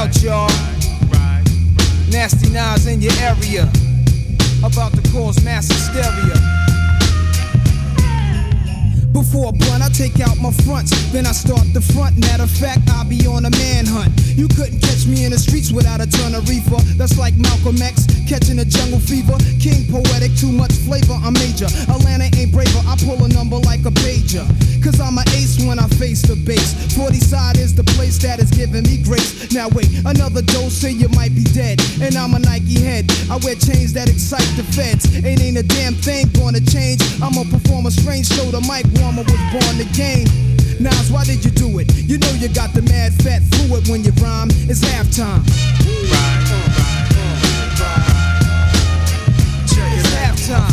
out, y'all. Nasty Nas in your area, about to cause mass hysteria. Before a blunt, I take out my fronts, then I start the front. Matter of fact, I'll be on a manhunt. You couldn't catch me in the streets without a ton of reefer. That's like Malcolm X catching a jungle fever. King poetic, too much flavor, I'm major. Atlanta ain't braver, I pull a number like a pager. Cause I'm an ace when I face the base. 40 side is the place that is giving me grace. Now wait, another dose and you might be dead. And I'm a Nike head, I wear chains that excite the feds. It ain't a damn thing gonna change. I'ma perform a strange show, the mic warmer was born to game. Nas, why did you do it? You know you got the mad fat fluid when you rhyme. It's halftime. It's halftime.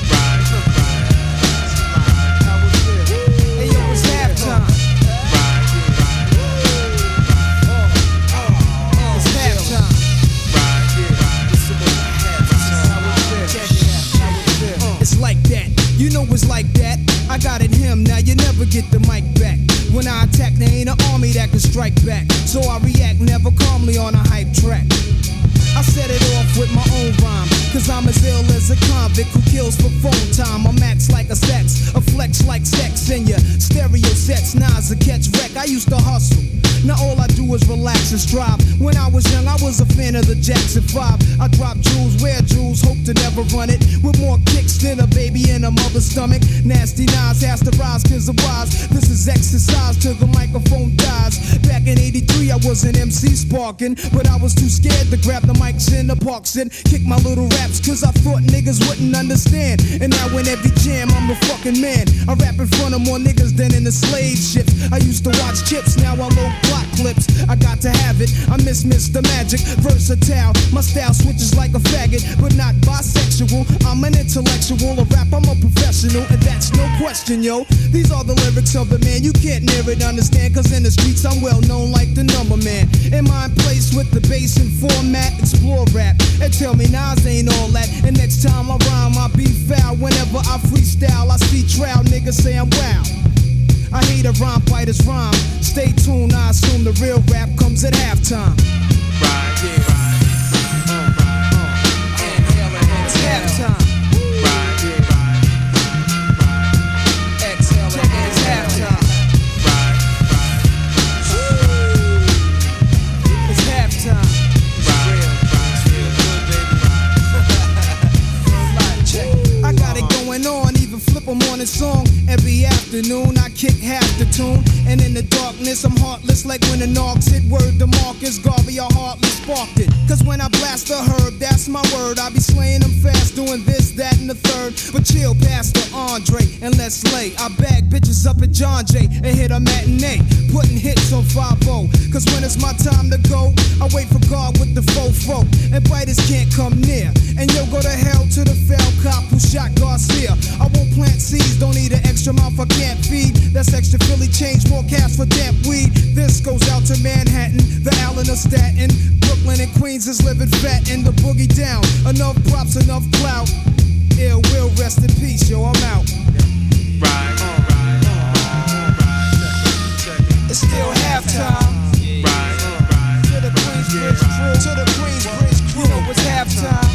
Hey yo, it's halftime. It's halftime. It's like that. You know it's like that. I got it him, now you never get the mic back. When I attack, there ain't an army that can strike back. So I react never calmly on a hype track. I set it off with my own rhyme, cause I'm as ill as a convict who kills for phone time. I'm max like a sex, a flex like sex in your stereo sets. Nas a catch wreck, I used to hustle. Now all I do is relax and strive. When I was young, I was a fan of the Jackson 5. I drop jewels, wear jewels, hope to never run it. With more kicks than a baby in a mother's stomach. Nasty Nas has to rise cause I'm wise. This is exercise till the microphone dies. Back in 83, I was an MC sparking, but I was too scared to grab the mics in the parks and kick my little raps cause I thought niggas wouldn't understand. And now in every jam, I'm a fucking man. I rap in front of more niggas than in the slave ships. I used to watch Chips, now I load block clips. I got to have it, I miss Mr. Magic. Versatile, my style switches like a faggot, but not bisexual. I'm an intellectual, a rap, I'm a professional, and that's no question, yo. These are the lyrics of the man, you can't near it, understand, cause in the streets I'm well known like the number man. In my place with the bass and format, explore rap, and tell me Nas ain't all that. And next time I rhyme, I be foul. Whenever I freestyle, I see trial niggas say I'm wow. I hate a rhyme fighter's rhyme. Stay tuned, I assume the real rap comes at halftime. Right, yeah. It's halftime. Right, yeah. Exhale, check it, it's halftime. Right. It's halftime. It's real, baby. I got it going on, even flip a morning song. Every afternoon I kick half the tune, and in the darkness I'm heartless like when the knocks hit. Word to Marcus Garvey, I hardly sparked it. Cause when I blast a herb, that's my word. I be slaying them fast, doing this, that, and the third. But chill, Pastor Andre, and let's lay. I bag bitches up at John Jay and hit a matinee, putting hits on 5-0. Cause when it's my time to go, I wait for God with the fofo, and biters can't come near. And yo, go to hell to the fell cop who shot Garcia. I won't plant seeds, don't need an extra mouth I can't feed. That's extra Philly change, more cash for damp weed. This goes out to Manhattan, the Allen of Staten. Brooklyn and Queens is living fat in the boogie down. Enough props, enough clout. Ill will, rest in peace, yo, I'm out. It's still halftime. To the Queensbridge crew, to the Queensbridge crew, you know it's halftime.